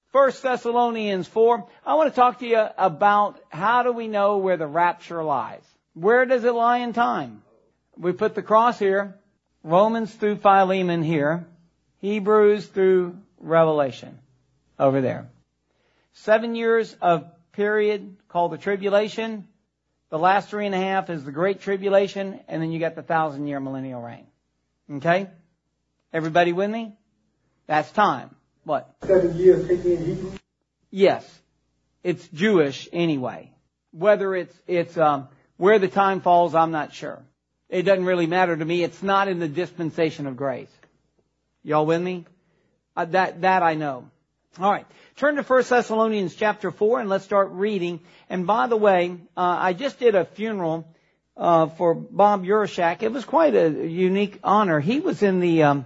1 Thessalonians 4. I want to talk to you about how do we know where the rapture lies. Where does it lie in time? We put the cross here. Romans through Philemon here. Hebrews through Revelation over there. 7 years of period called the tribulation. The last 3.5 is the great tribulation. And then you got the 1,000-year millennial reign. Okay? Everybody with me? That's time. What? 7 years taken in Hebrew? Yes. It's Jewish anyway. Whether it's where the time falls, I'm not sure. It doesn't really matter to me. It's not in the dispensation of grace. Y'all with me? That I know. All right. Turn to 1 Thessalonians chapter 4 and let's start reading. And by the way, I just did a funeral for Bob Urashak. It was quite a unique honor. He is in the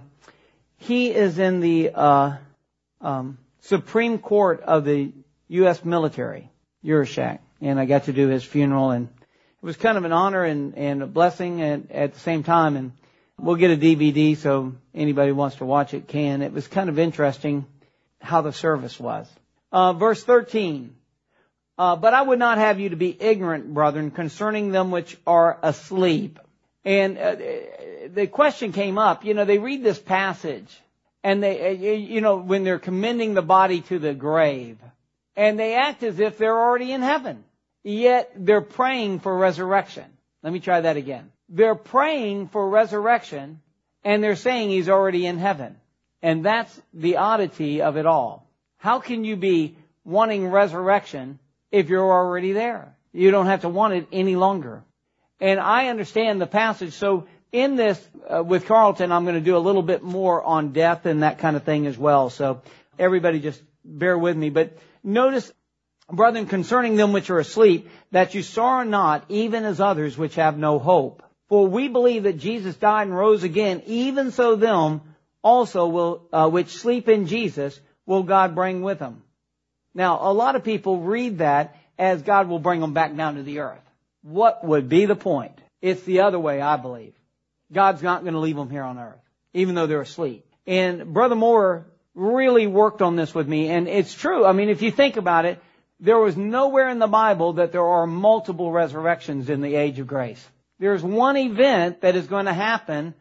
Supreme Court of the U.S. military, Urashak. And I got to do his funeral, and it was kind of an honor and a blessing at the same time. And we'll get a DVD so anybody who wants to watch it can. It was kind of interesting how the service was. Verse 13. But I would not have you to be ignorant, brethren, concerning them which are asleep. And the question came up, they read this passage. And they, when they're commending the body to the grave, and they act as if they're already in heaven. Yet they're praying for resurrection. Let me try that again. They're praying for resurrection, and they're saying he's already in heaven. And that's the oddity of it all. How can you be wanting resurrection if you're already there? You don't have to want it any longer. And I understand the passage, so in this, with Carlton, I'm going to do a little bit more on death and that kind of thing as well. So everybody just bear with me. But notice, brethren, concerning them which are asleep, that you sorrow not, even as others which have no hope. For we believe that Jesus died and rose again, even so them also will, which sleep in Jesus, will God bring with him. Now, a lot of people read that as God will bring them back down to the earth. What would be the point? It's the other way, I believe. God's not going to leave them here on earth, even though they're asleep. And Brother Moore really worked on this with me, and it's true. I mean, if you think about it, there was nowhere in the Bible that there are multiple resurrections in the age of grace. There's one event that is going to happen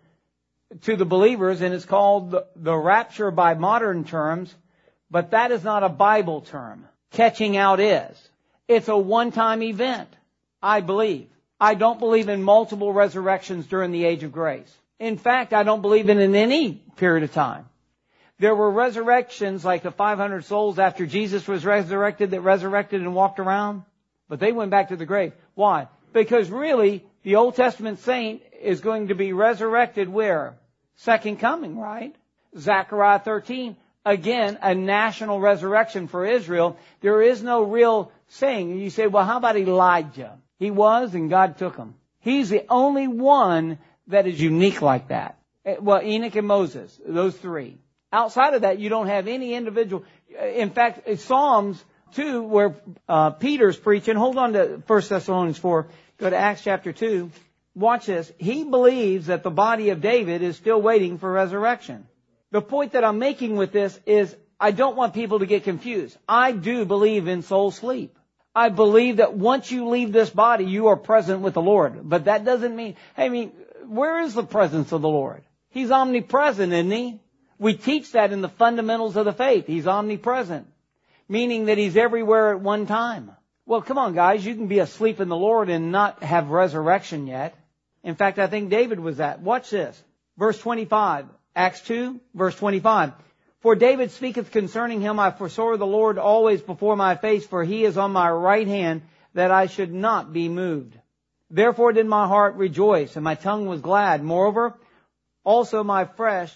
to the believers, and it's called the rapture by modern terms, but that is not a Bible term. Catching out is. It's a one-time event, I believe. I don't believe in multiple resurrections during the age of grace. In fact, I don't believe in any period of time. There were resurrections like the 500 souls after Jesus was resurrected that resurrected and walked around, but they went back to the grave. Why? Because really, the Old Testament saint is going to be resurrected where? Second coming, right? Zechariah 13. Again, a national resurrection for Israel. There is no real saying. You say, well, how about Elijah? He was, and God took him. He's the only one that is unique like that. Well, Enoch and Moses, those three. Outside of that, you don't have any individual. In fact, it's Psalms 2, where Peter's preaching. Hold on to 1 Thessalonians 4. Go to Acts chapter 2. Watch this. He believes that the body of David is still waiting for resurrection. The point that I'm making with this is I don't want people to get confused. I do believe in soul sleep. I believe that once you leave this body, you are present with the Lord. But that doesn't mean, where is the presence of the Lord? He's omnipresent, isn't he? We teach that in the fundamentals of the faith. He's omnipresent, meaning that he's everywhere at one time. Well, come on, guys. You can be asleep in the Lord and not have resurrection yet. In fact, I think David was that. Watch this. Verse 25. Acts 2, verse 25. For David speaketh concerning him, I foresaw the Lord always before my face, for he is on my right hand, that I should not be moved. Therefore did my heart rejoice, and my tongue was glad. Moreover, also my flesh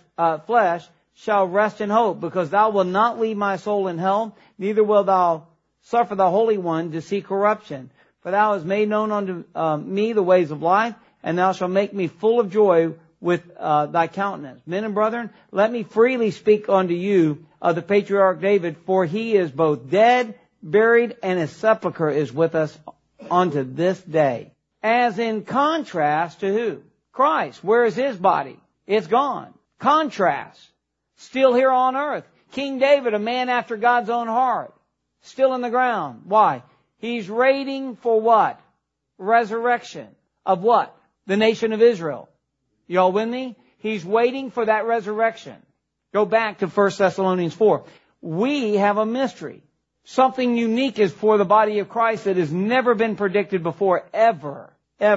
shall rest in hope, because thou wilt not leave my soul in hell, neither wilt thou suffer the Holy One to see corruption. For thou hast made known unto me the ways of life, and thou shalt make me full of joy with thy countenance. Men and brethren, let me freely speak unto you of the patriarch David, for he is both dead, buried, and his sepulchre is with us unto this day. As in contrast to who? Christ. Where is his body? It's gone. Contrast. Still here on earth. King David, a man after God's own heart, still in the ground. Why? He's waiting for what? Resurrection. Of what? The nation of Israel. You all with me? He's waiting for that resurrection. Go back to 1 Thessalonians 4. We have a mystery. Something unique is for the body of Christ that has never been predicted before, ever.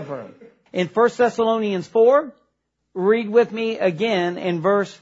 In 1 Thessalonians 4, read with me again in verse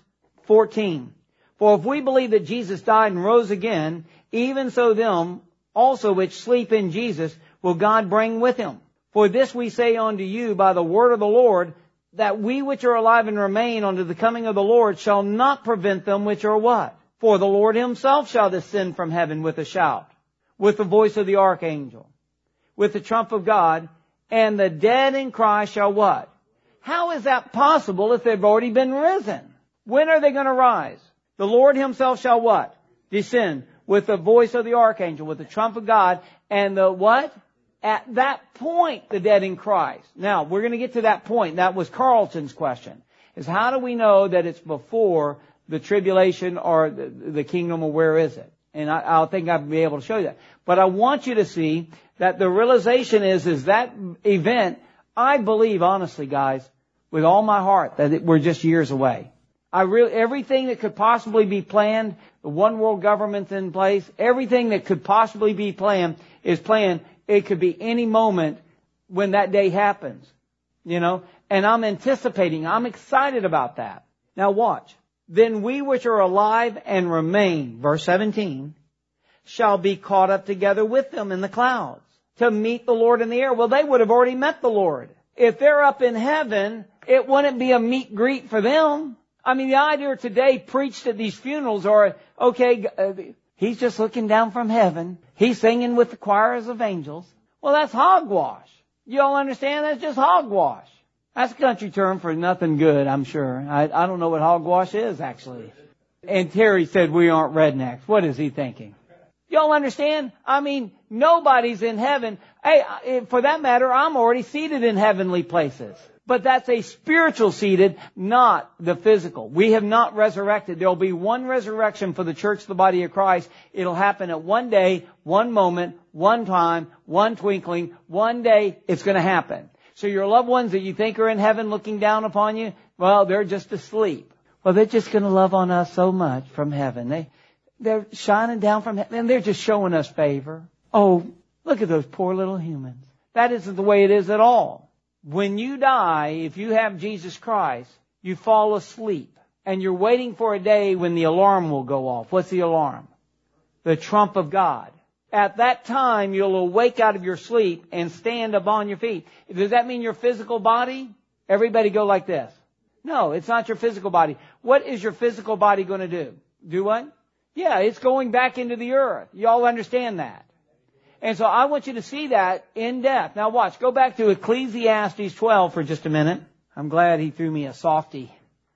14. For if we believe that Jesus died and rose again, even so them also which sleep in Jesus will God bring with him. For this we say unto you by the word of the Lord, that we which are alive and remain unto the coming of the Lord shall not prevent them which are what? For the Lord himself shall descend from heaven with a shout, with the voice of the archangel, with the trump of God, and the dead in Christ shall what? How is that possible if they've already been risen? When are they going to rise? The Lord himself shall what? Descend with the voice of the archangel, with the trump of God, and the what? At that point, the dead in Christ. Now, we're going to get to that point. That was Carlton's question, is how do we know that it's before the tribulation or the kingdom, or where is it? And I'll think I'll be able to show you that. But I want you to see that the realization is that event, I believe, honestly, guys, with all my heart, that we're just years away. Everything that could possibly be planned, the one world government's in place, everything that could possibly be planned is planned. It could be any moment when that day happens, you know, and I'm anticipating, I'm excited about that. Now watch. Then we which are alive and remain, verse 17, shall be caught up together with them in the clouds to meet the Lord in the air. Well, they would have already met the Lord. If they're up in heaven, it wouldn't be a meet greet for them. I mean, the idea today preached at these funerals are, okay, he's just looking down from heaven. He's singing with the choirs of angels. Well, that's hogwash. You all understand? That's just hogwash. That's a country term for nothing good, I'm sure. I don't know what hogwash is, actually. And Terry said we aren't rednecks. What is he thinking? Y'all understand? I mean, nobody's in heaven. Hey, for that matter, I'm already seated in heavenly places. But that's a spiritual seated, not the physical. We have not resurrected. There'll be one resurrection for the church, the body of Christ. It'll happen at one day, one moment, one time, one twinkling. One day it's going to happen. So your loved ones that you think are in heaven looking down upon you, well, they're just asleep. Well, they're just going to love on us so much from heaven. They're shining down from heaven, and they're just showing us favor. Oh, look at those poor little humans. That isn't the way it is at all. When you die, if you have Jesus Christ, you fall asleep. And you're waiting for a day when the alarm will go off. What's the alarm? The trump of God. At that time, you'll awake out of your sleep and stand upon your feet. Does that mean your physical body? Everybody go like this. No, it's not your physical body. What is your physical body going to do? Do what? Yeah, it's going back into the earth. You all understand that. And so I want you to see that in depth. Now watch, go back to Ecclesiastes 12 for just a minute. I'm glad he threw me a softie.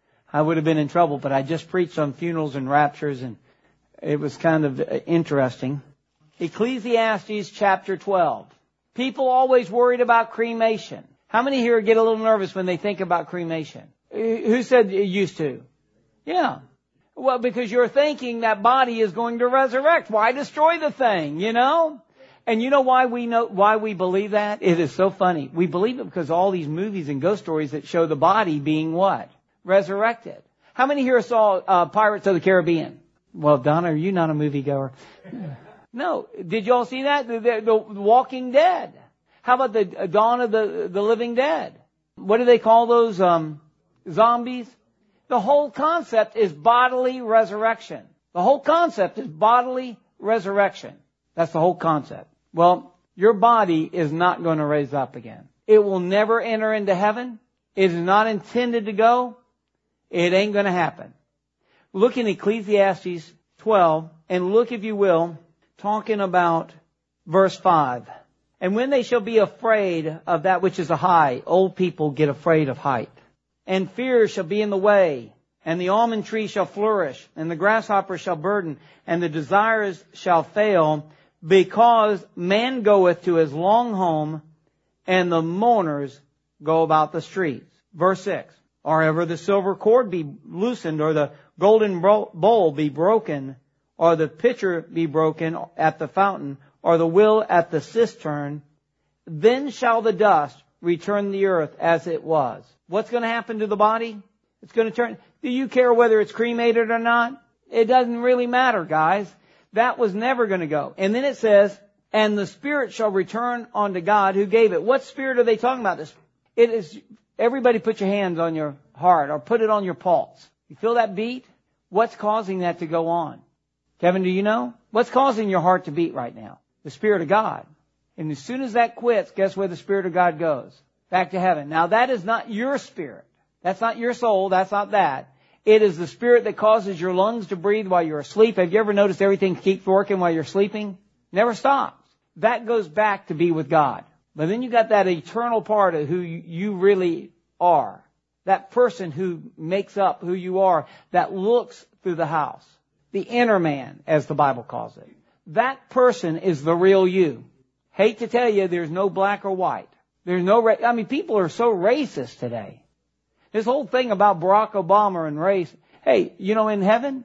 I would have been in trouble, but I just preached on funerals and raptures, and it was kind of interesting. Ecclesiastes chapter 12. People always worried about cremation. How many here get a little nervous when they think about cremation? Who said you used to? Yeah. Well, because you're thinking that body is going to resurrect. Why destroy the thing, you know? And you know why we believe that? It is so funny. We believe it because all these movies and ghost stories that show the body being what? Resurrected. How many here saw Pirates of the Caribbean? Well, Donna, are you not a moviegoer? No. Did you all see that? The Walking Dead. How about the Dawn of the Living Dead? What do they call those zombies? The whole concept is bodily resurrection. The whole concept is bodily resurrection. That's the whole concept. Well, your body is not going to raise up again. It will never enter into heaven. It is not intended to go. It ain't going to happen. Look in Ecclesiastes 12, and look, if you will, talking about verse 5. And when they shall be afraid of that which is a high, old people get afraid of height. And fear shall be in the way, and the almond tree shall flourish, and the grasshopper shall burden, and the desires shall fail, because man goeth to his long home, and the mourners go about the streets. Verse 6. Or ever the silver cord be loosened, or the golden bowl be broken, or the pitcher be broken at the fountain, or the wheel at the cistern, then shall the dust return to the earth as it was. What's going to happen to the body? It's going to turn. Do you care whether it's cremated or not? It doesn't really matter, guys. That was never going to go. And then it says, and the spirit shall return unto God who gave it. What spirit are they talking about? This? It is, everybody put your hands on your heart or put it on your pulse. You feel that beat? What's causing that to go on? Kevin, do you know? What's causing your heart to beat right now? The Spirit of God. And as soon as that quits, guess where the Spirit of God goes? Back to heaven. Now that is not your spirit. That's not your soul. That's not that. It is the spirit that causes your lungs to breathe while you're asleep. Have you ever noticed everything keeps working while you're sleeping? Never stops. That goes back to be with God. But then you got that eternal part of who you really are. That person who makes up who you are, that looks through the house. The inner man, as the Bible calls it. That person is the real you. Hate to tell you, there's no black or white. There's no people are so racist today. This whole thing about Barack Obama and race. Hey, in heaven,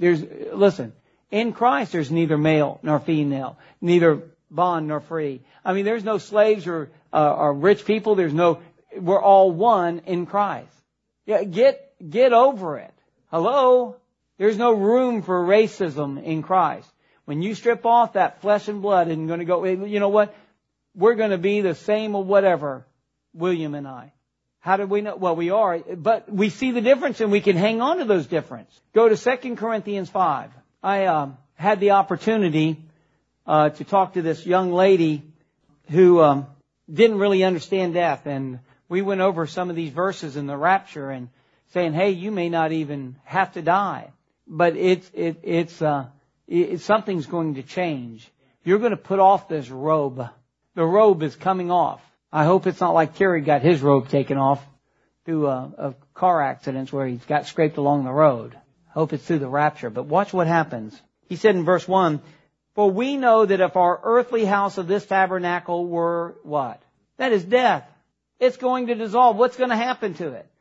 in Christ there's neither male nor female, neither bond nor free. There's no slaves or rich people. We're all one in Christ. Yeah, get over it. Hello? There's no room for racism in Christ. When you strip off that flesh and blood and going to go, you know what? We're going to be the same or whatever, William and I. How do we know? Well, we are, but we see the difference and we can hang on to those differences. Go to 2 Corinthians 5. I had the opportunity to talk to this young lady who didn't really understand death, and we went over some of these verses in the rapture and saying, hey, you may not even have to die, but it's something's going to change. You're going to put off this robe. The robe is coming off. I hope it's not like Terry got his robe taken off through a car accident where he got scraped along the road. Hope it's through the rapture. But watch what happens. He said in verse 1, for we know that if our earthly house of this tabernacle were what? That is death. It's going to dissolve. What's going to happen to it?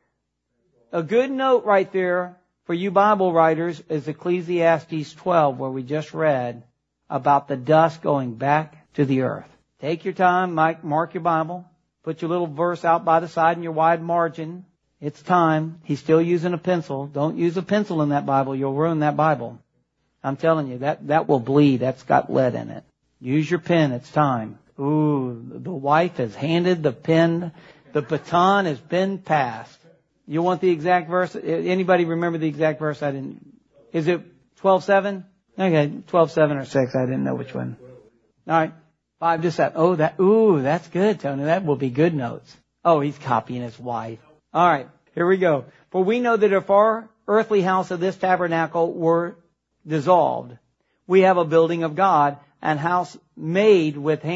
A good note right there for you Bible writers is Ecclesiastes 12, where we just read about the dust going back to the earth. Take your time, mark your Bible, put your little verse out by the side in your wide margin. It's time. He's still using a pencil. Don't use a pencil in that Bible. You'll ruin that Bible. I'm telling you, that will bleed. That's got lead in it. Use your pen. It's time. Ooh, the wife has handed the pen. The baton has been passed. You want the exact verse? Anybody remember the exact verse? I didn't. Is it 12:7? Okay, 12:7 or 6. I didn't know which one. All right. 5 to 7. That's good, Tony. That will be good notes. Oh, he's copying his wife. All right, here we go. For we know that if our earthly house of this tabernacle were dissolved, we have a building of God, and house made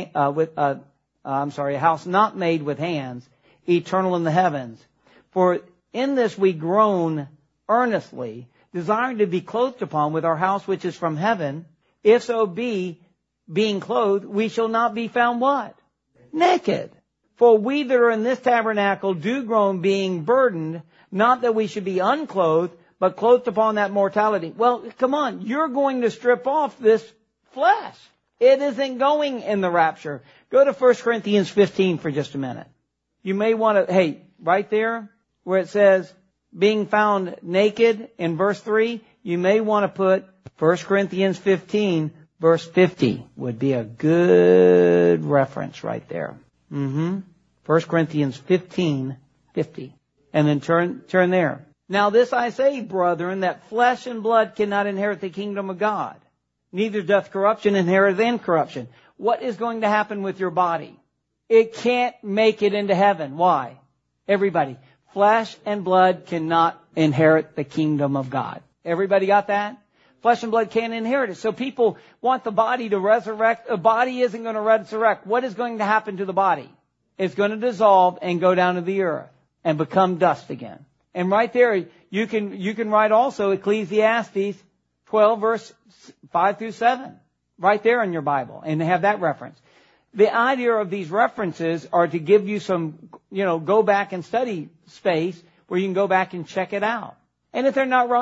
a house not made with hands, eternal in the heavens. For in this we groan earnestly, desiring to be clothed upon with our house which is from heaven. If so be, being clothed, we shall not be found what? Naked. For we that are in this tabernacle do groan, being burdened, not that we should be unclothed, but clothed upon that mortality. Well, come on, you're going to strip off this flesh. It isn't going in the rapture. Go to 1 Corinthians 15 for just a minute. You may want to, right there where it says, being found naked in verse 3, you may want to put 1 Corinthians 15, verse 50 would be a good reference right there. 1 Corinthians 15, 50. And then turn there. Now this I say, brethren, that flesh and blood cannot inherit the kingdom of God. Neither doth corruption inherit incorruption. What is going to happen with your body? It can't make it into heaven. Why? Everybody. Flesh and blood cannot inherit the kingdom of God. Everybody got that? Flesh and blood can't inherit it. So people want the body to resurrect. The body isn't going to resurrect. What is going to happen to the body? It's going to dissolve and go down to the earth and become dust again. And right there, you can write also Ecclesiastes 12, verse 5 through 7. Right there in your Bible. And have that reference. The idea of these references are to give you some, go back and study space where you can go back and check it out. And if they're not right,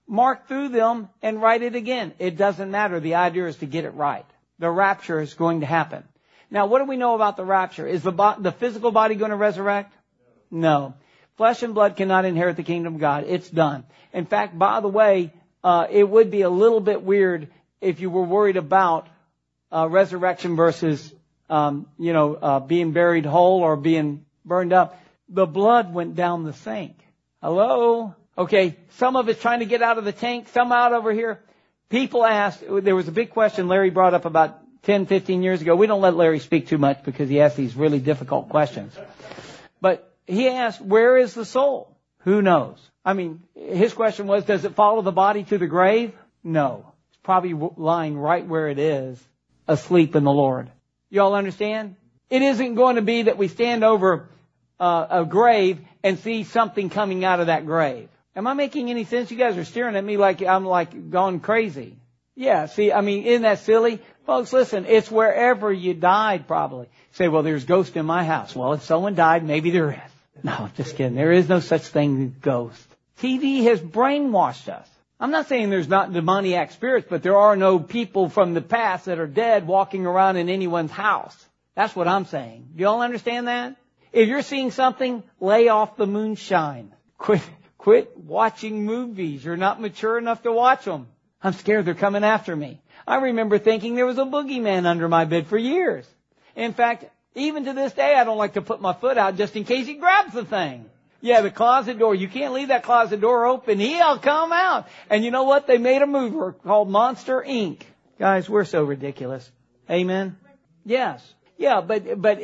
mark through them and write it again. It doesn't matter. The idea is to get it right. The rapture is going to happen. Now, what do we know about the rapture? Is the physical body going to resurrect? No. Flesh and blood cannot inherit the kingdom of God. It's done. In fact, by the way, it would be a little bit weird if you were worried about resurrection versus, being buried whole or being burned up. The blood went down the sink. Hello? Okay, some of it's trying to get out of the tank, some out over here. People asked, there was a big question Larry brought up about 10, 15 years ago. We don't let Larry speak too much because he asks these really difficult questions. But he asked, where is the soul? Who knows? I mean, his question was, does it follow the body to the grave? No. It's probably lying right where it is, asleep in the Lord. You all understand? It isn't going to be that we stand over a grave and see something coming out of that grave. Am I making any sense? You guys are staring at me like I'm gone crazy. Yeah, see, I mean, isn't that silly? Folks, listen, it's wherever you died probably. Say, well, there's ghosts in my house. Well, if someone died, maybe there is. No, just kidding. There is no such thing as ghosts. TV has brainwashed us. I'm not saying there's not demoniac spirits, but there are no people from the past that are dead walking around in anyone's house. That's what I'm saying. Do you all understand that? If you're seeing something, lay off the moonshine. Quit watching movies. You're not mature enough to watch them. I'm scared they're coming after me. I remember thinking there was a boogeyman under my bed for years. In fact, even to this day, I don't like to put my foot out just in case he grabs the thing. Yeah, the closet door. You can't leave that closet door open. He'll come out. And you know what? They made a mover called Monster Inc. Guys, we're so ridiculous. Amen? Yes. Yeah, but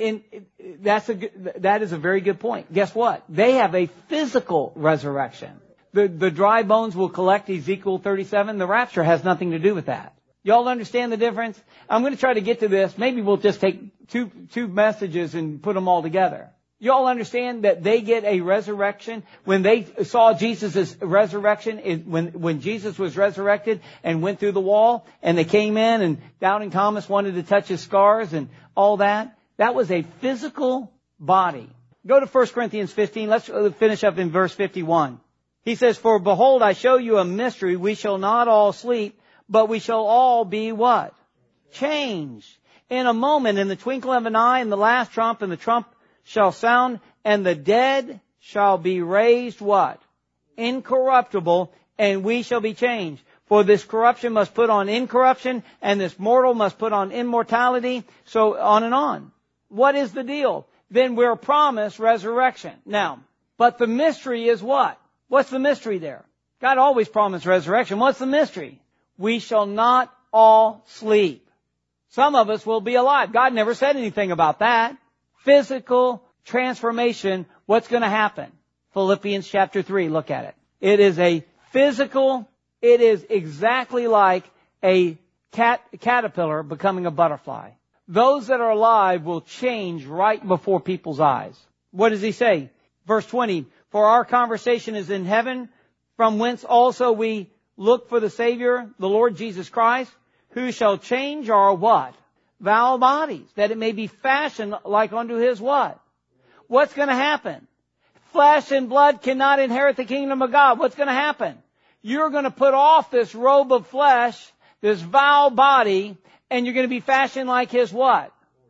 that is a very good point. Guess what? They have a physical resurrection. The dry bones will collect, Ezekiel 37. The rapture has nothing to do with that. Y'all understand the difference? I'm going to try to get to this. Maybe we'll just take two messages and put them all together. Y'all understand that they get a resurrection when they saw Jesus' resurrection, when Jesus was resurrected and went through the wall and they came in and Doubting Thomas wanted to touch his scars and all that. That was a physical body. Go to 1 Corinthians 15. Let's finish up in verse 51. He says, for behold, I show you a mystery. We shall not all sleep, but we shall all be what? Changed. In a moment, in the twinkling of an eye, in the last trump, and the trump shall sound, and the dead shall be raised what? Incorruptible, and we shall be changed. For this corruption must put on incorruption, and this mortal must put on immortality, so on and on. What is the deal? Then we're promised resurrection. Now, but the mystery is what? What's the mystery there? God always promised resurrection. What's the mystery? We shall not all sleep. Some of us will be alive. God never said anything about that. Physical transformation, what's going to happen? Philippians chapter 3, look at it. It is a physical, it is exactly like a caterpillar becoming a butterfly. Those that are alive will change right before people's eyes. What does he say? Verse 20, for our conversation is in heaven, from whence also we look for the Savior, the Lord Jesus Christ, who shall change our what? Foul bodies, that it may be fashioned like unto his what? What's going to happen? Flesh and blood cannot inherit the kingdom of God. What's going to happen? You're going to put off this robe of flesh, this foul body, and you're going to be fashioned like his what?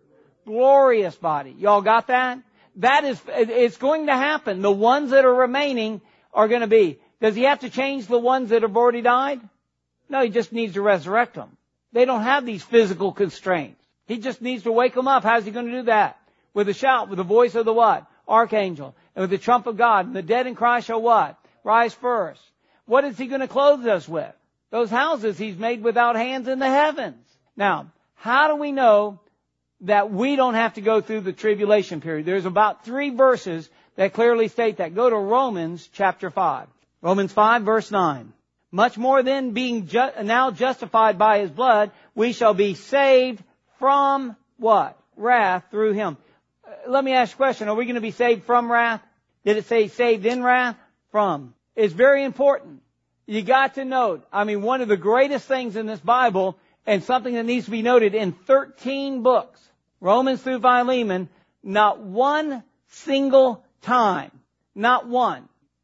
Glorious body. Y'all got that? It's going to happen. The ones that are remaining are going to be. Does he have to change the ones that have already died? No, he just needs to resurrect them. They don't have these physical constraints. He just needs to wake them up. How's he going to do that? With a shout, with the voice of the what? Archangel. And with the trump of God. And the dead in Christ shall what? Rise first. What is he going to clothe us with? Those houses he's made without hands in the heavens. Now, how do we know that we don't have to go through the tribulation period? There's about 3 verses that clearly state that. Go to Romans chapter 5. Romans 5 verse 9. Much more than being now justified by his blood, we shall be saved from what? Wrath through him. Let me ask you a question. Are we going to be saved from wrath? Did it say saved in wrath? From. It's very important. You got to note, one of the greatest things in this Bible, and something that needs to be noted in 13 books, Romans through Philemon, not one single time, not one,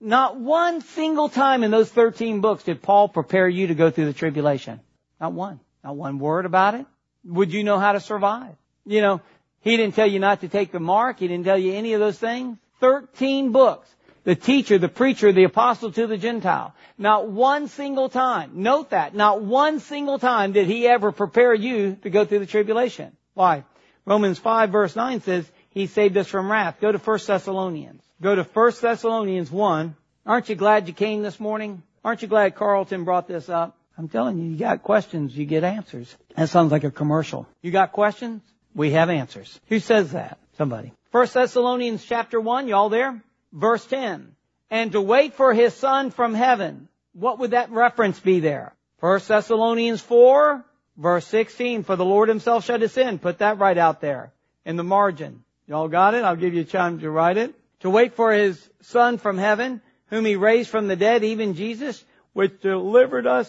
Not one single time in those 13 books did Paul prepare you to go through the tribulation. Not one. Not one word about it. Would you know how to survive? You know, he didn't tell you not to take the mark. He didn't tell you any of those things. 13 books. The teacher, the preacher, the apostle to the Gentile. Not one single time. Note that. Not one single time did he ever prepare you to go through the tribulation. Why? Romans 5 verse 9 says, he saved us from wrath. Go to 1 Thessalonians. Go to 1 Thessalonians 1. Aren't you glad you came this morning? Aren't you glad Carlton brought this up? I'm telling you, you got questions, you get answers. That sounds like a commercial. You got questions? We have answers. Who says that? Somebody. 1 Thessalonians chapter 1, y'all there? Verse 10. And to wait for his Son from heaven. What would that reference be there? 1 Thessalonians 4, verse 16. For the Lord himself shall descend. Put that right out there in the margin. Y'all got it? I'll give you time to write it. To wait for his Son from heaven, whom he raised from the dead, even Jesus, which delivered us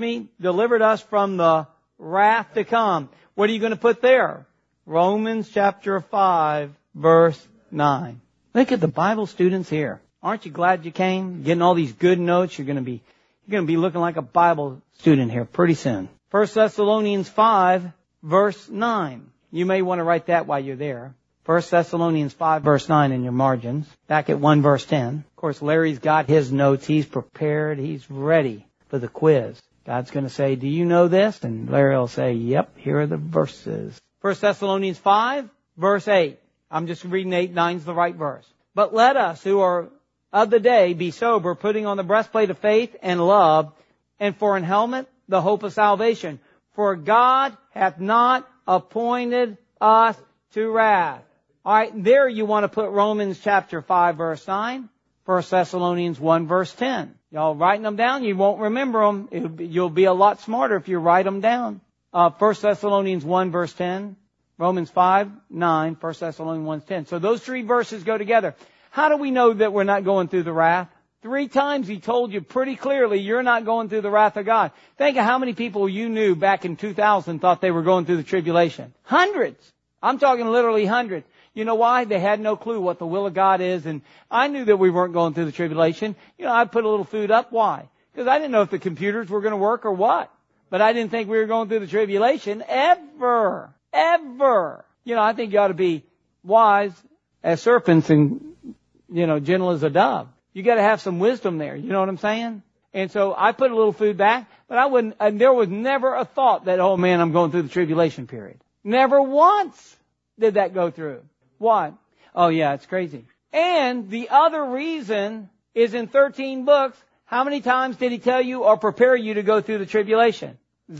from the wrath to come. What are you going to put there? Romans chapter 5, verse 9. Look at the Bible students here. Aren't you glad you came? Getting all these good notes. You're going to be looking like a Bible student here pretty soon. 1 Thessalonians 5, verse 9. You may want to write that while you're there. 1 Thessalonians 5 verse 9 in your margins. Back at 1 verse 10. Of course, Larry's got his notes. He's prepared. He's ready for the quiz. God's going to say, do you know this? And Larry will say, yep, here are the verses. 1 Thessalonians 5 verse 8. I'm just reading 8. 9's the right verse. But let us who are of the day be sober, putting on the breastplate of faith and love, and for an helmet, the hope of salvation. For God hath not appointed us to wrath. All right, there you want to put Romans chapter 5 verse 9, 1 Thessalonians 1 verse 10. Y'all writing them down? You won't remember them. You'll be a lot smarter if you write them down. 1 Thessalonians 1 verse 10, Romans 5, 9, 1 Thessalonians 1, 10. So those three verses go together. How do we know that we're not going through the wrath? 3 times he told you pretty clearly you're not going through the wrath of God. Think of how many people you knew back in 2000 thought they were going through the tribulation. Hundreds. I'm talking literally hundreds. You know why? They had no clue what the will of God is. And I knew that we weren't going through the tribulation. You know, I put a little food up. Why? Because I didn't know if the computers were going to work or what. But I didn't think we were going through the tribulation ever. Ever. You know, I think you ought to be wise as serpents and, gentle as a dove. You got to have some wisdom there. You know what I'm saying? And so I put a little food back, but there was never a thought that, oh man, I'm going through the tribulation period. Never once did that go through. Why? Oh yeah, it's crazy. And the other reason is in 13 books, how many times did he tell you or prepare you to go through the tribulation?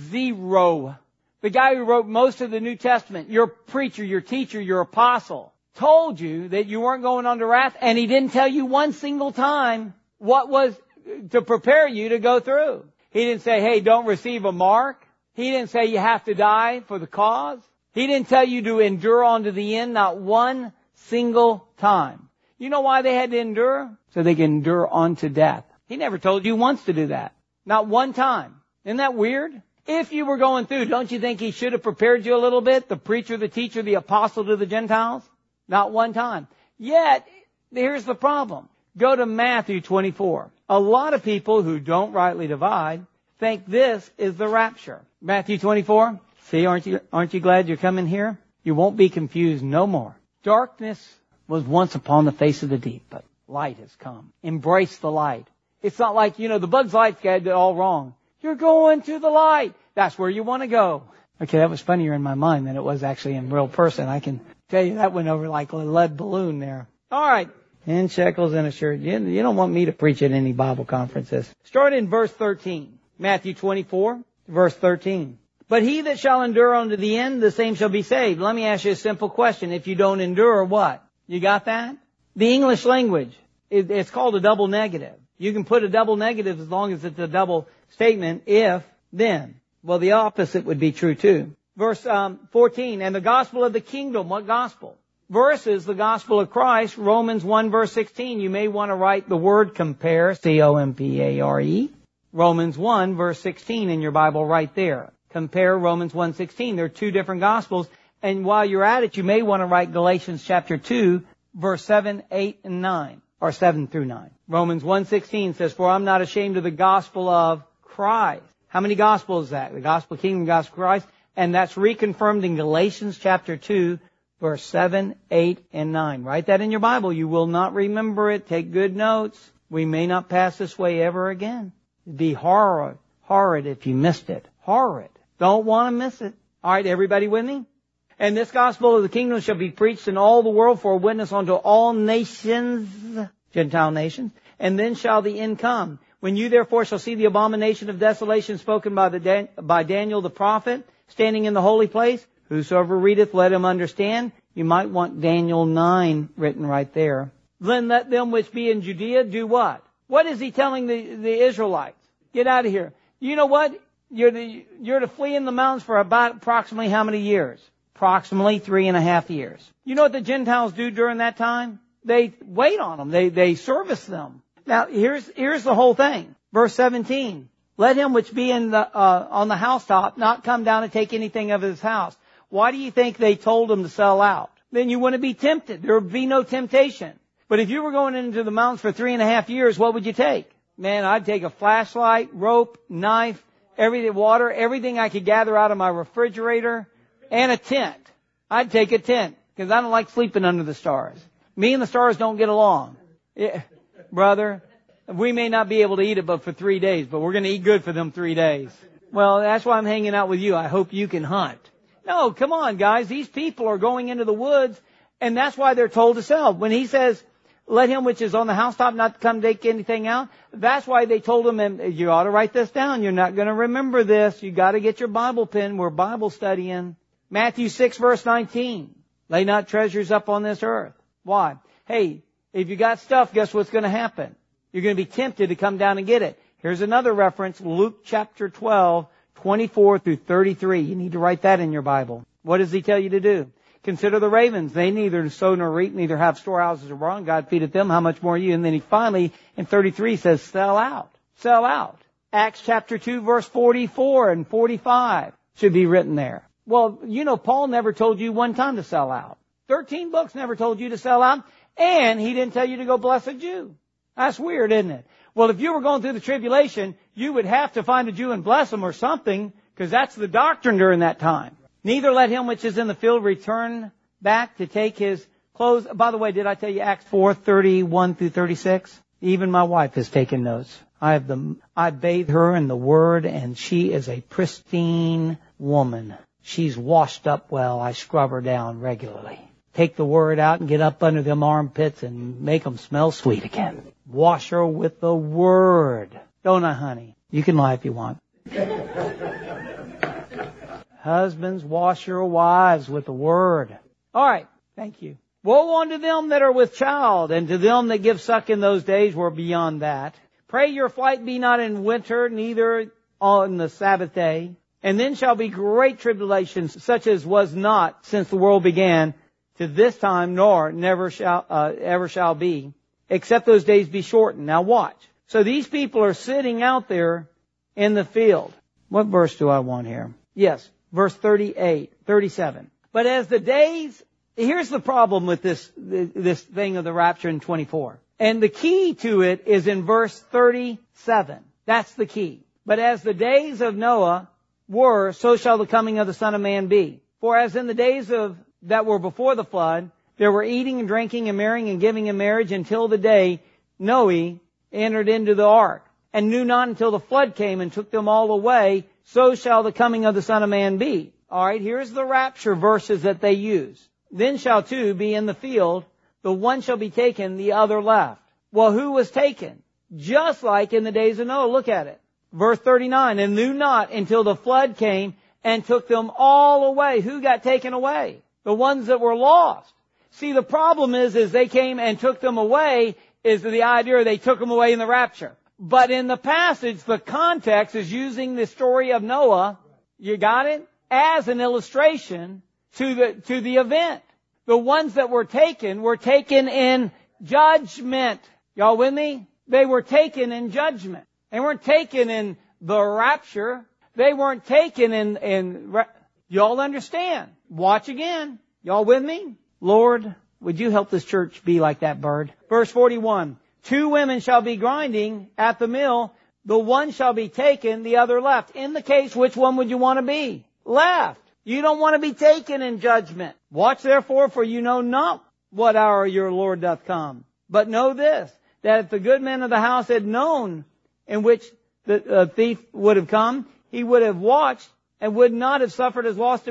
0. The guy who wrote most of the New Testament, your preacher, your teacher, your apostle, told you that you weren't going under wrath, and he didn't tell you one single time what was to prepare you to go through. He didn't say, hey, don't receive a mark. He didn't say you have to die for the cause. He didn't tell you to endure unto the end, not one single time. You know why they had to endure? So they can endure unto death. He never told you once to do that. Not one time. Isn't that weird? If you were going through, don't you think he should have prepared you a little bit? The preacher, the teacher, the apostle to the Gentiles? Not one time. Yet, here's the problem. Go to Matthew 24. A lot of people who don't rightly divide think this is the rapture. Matthew 24. See, aren't you glad you're coming here? You won't be confused no more. Darkness was once upon the face of the deep, but light has come. Embrace the light. It's not like, the Bug's Life got it all wrong. You're going to the light. That's where you want to go. Okay, that was funnier in my mind than it was actually in real person. I can tell you that went over like a lead balloon there. All right. 10 shekels and a shirt. You don't want me to preach at any Bible conferences. Start in verse 13. Matthew 24, verse 13. But he that shall endure unto the end, the same shall be saved. Let me ask you a simple question. If you don't endure, what? You got that? The English language, it's called a double negative. You can put a double negative as long as it's a double statement, if, then. Well, the opposite would be true too. Verse 14, and the gospel of the kingdom, what gospel? Versus the gospel of Christ, Romans 1 verse 16. You may want to write the word compare, C-O-M-P-A-R-E. Romans 1 verse 16 in your Bible right there. Compare Romans 1:16. There are 2 different gospels. And while you're at it, you may want to write Galatians chapter 2, verse 7, 8, and 9. Or 7 through 9. Romans 1:16 says, for I'm not ashamed of the gospel of Christ. How many gospels is that? The gospel of the kingdom, the gospel of Christ. And that's reconfirmed in Galatians chapter 2, verse 7, 8, and 9. Write that in your Bible. You will not remember it. Take good notes. We may not pass this way ever again. It'd be horrid if you missed it. Horrid. Don't want to miss it. All right, everybody with me? And this gospel of the kingdom shall be preached in all the world for a witness unto all nations, Gentile nations, and then shall the end come. When you therefore shall see the abomination of desolation spoken by Daniel the prophet, standing in the holy place, whosoever readeth, let him understand. You might want Daniel 9 written right there. Then let them which be in Judea do what? What is he telling the Israelites? Get out of here. You know what? You're to flee in the mountains for about approximately how many years? Approximately 3.5 years. You know what the Gentiles do during that time? They wait on them. They service them. Now, here's the whole thing. Verse 17. Let him which be on the housetop not come down and take anything of his house. Why do you think they told him to sell out? Then you wouldn't be tempted. There would be no temptation. But if you were going into the mountains for 3.5 years, what would you take? Man, I'd take a flashlight, rope, knife, everything, water, everything I could gather out of my refrigerator, and a tent. I'd take a tent, because I don't like sleeping under the stars. Me and the stars don't get along. Yeah, brother, we may not be able to eat it but for 3 days, but we're going to eat good for them 3 days. Well, that's why I'm hanging out with you. I hope you can hunt. No, come on, guys. These people are going into the woods, and that's why they're told to sell. When he says, let him which is on the housetop not come take anything out, that's why they told him, and you ought to write this down. You're not going to remember this. You got to get your Bible pen. We're Bible studying. Matthew 6, verse 19. Lay not treasures up on this earth. Why? Hey, if you got stuff, guess what's going to happen? You're going to be tempted to come down and get it. Here's another reference, Luke chapter 12, 24 through 33. You need to write that in your Bible. What does he tell you to do? Consider the ravens. They neither sow nor reap, neither have storehouses or barn. God feedeth them. How much more you? And then he finally, in 33, says, sell out. Sell out. Acts chapter 2, verse 44 and 45 should be written there. Well, you know, Paul never told you one time to sell out. 13 books never told you to sell out. And he didn't tell you to go bless a Jew. That's weird, isn't it? Well, if you were going through the tribulation, you would have to find a Jew and bless him or something, because that's the doctrine during that time. Neither let him which is in the field return back to take his clothes. By the way, did I tell you Acts 4, 31 through 36? Even my wife has taken notes. I bathe her in the Word, and she is a pristine woman. She's washed up well. I scrub her down regularly. Take the Word out and get up under them armpits and make them smell sweet again. Wash her with the Word. Don't I, honey? You can lie if you want. Husbands, wash your wives with the Word. All right. Thank you. Woe unto them that are with child, and to them that give suck in those days. We're beyond that. Pray your flight be not in winter, neither on the Sabbath day. And then shall be great tribulations, such as was not since the world began to this time, nor never shall ever shall be, except those days be shortened. Now watch. So these people are sitting out there in the field. What verse do I want here? Yes, verse 37. But as the days, here's the problem with this thing of the rapture in 24. And the key to it is in verse 37. That's the key. But as the days of Noah were, so shall the coming of the Son of Man be. For as in the days that were before the flood, there were eating and drinking and marrying and giving in marriage until the day Noah entered into the ark, and knew not until the flood came and took them all away, so shall the coming of the Son of Man be. All right, here's the rapture verses that they use. Then shall two be in the field, the one shall be taken, the other left. Well, who was taken? Just like in the days of Noah. Look at it. Verse 39, and knew not until the flood came and took them all away. Who got taken away? The ones that were lost. See, the problem is they came and took them away is the idea they took them away in the rapture. But in the passage, the context is using the story of Noah, you got it, as an illustration to the event. The ones that were taken in judgment. Y'all with me? They were taken in judgment. They weren't taken in the rapture. They weren't taken y'all understand? Watch again. Y'all with me? Lord, would you help this church be like that bird? Verse 41. 2 women shall be grinding at the mill. The one shall be taken, the other left. In the case, which one would you want to be? Left. You don't want to be taken in judgment. Watch therefore, for you know not what hour your Lord doth come. But know this, that if the good man of the house had known in which the thief would have come, he would have watched and would not have suffered his house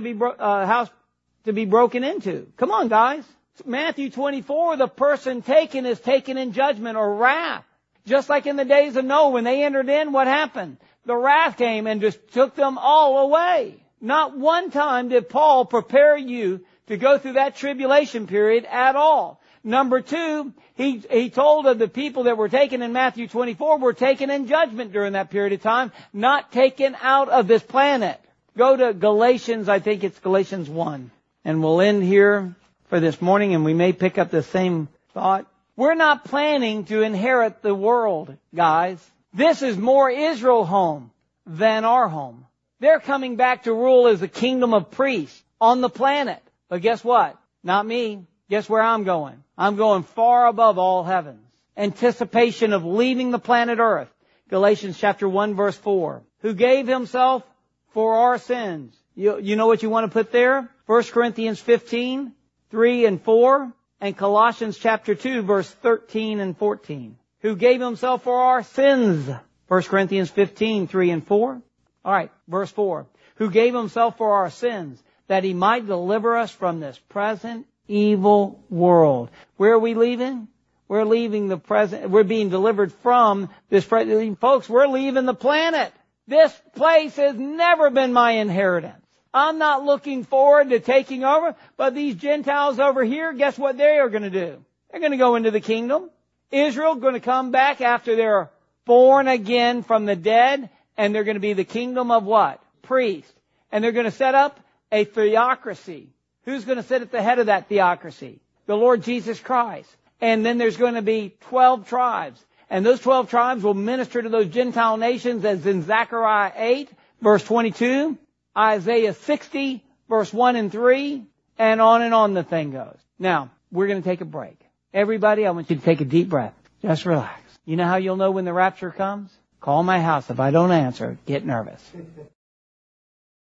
to be broken into. Come on, guys. Matthew 24, the person taken is taken in judgment or wrath. Just like in the days of Noah, when they entered in, what happened? The wrath came and just took them all away. Not one time did Paul prepare you to go through that tribulation period at all. Number 2, he told of the people that were taken in Matthew 24 were taken in judgment during that period of time, not taken out of this planet. Go to Galatians, I think it's Galatians 1. And we'll end here for this morning, and we may pick up the same thought. We're not planning to inherit the world, guys. This is more Israel home than our home. They're coming back to rule as a kingdom of priests on the planet. But guess what? Not me. Guess where I'm going? I'm going far above all heavens. Anticipation of leaving the planet Earth. Galatians chapter 1 verse 4. Who gave himself for our sins. You know what you want to put there? 1 Corinthians 15, 3 and 4. And Colossians chapter 2 verse 13 and 14. Who gave himself for our sins. 1 Corinthians 15, 3 and 4. All right, verse 4. Who gave himself for our sins, that he might deliver us from this present evil world. Where are we leaving? We're leaving the present. We're being delivered from this present. Folks, we're leaving the planet. This place has never been my inheritance. I'm not looking forward to taking over, but these Gentiles over here, guess what they are going to do? They're going to go into the kingdom. Israel going to come back after they're born again from the dead, and they're going to be the kingdom of what? Priests. And they're going to set up a theocracy. Who's going to sit at the head of that theocracy? The Lord Jesus Christ. And then there's going to be 12 tribes. And those 12 tribes will minister to those Gentile nations, as in Zechariah 8, verse 22, Isaiah 60, verse 1 and 3, and on the thing goes. Now, we're going to take a break. Everybody, I want you to take a deep breath. Just relax. You know how you'll know when the rapture comes? Call my house. If I don't answer, get nervous.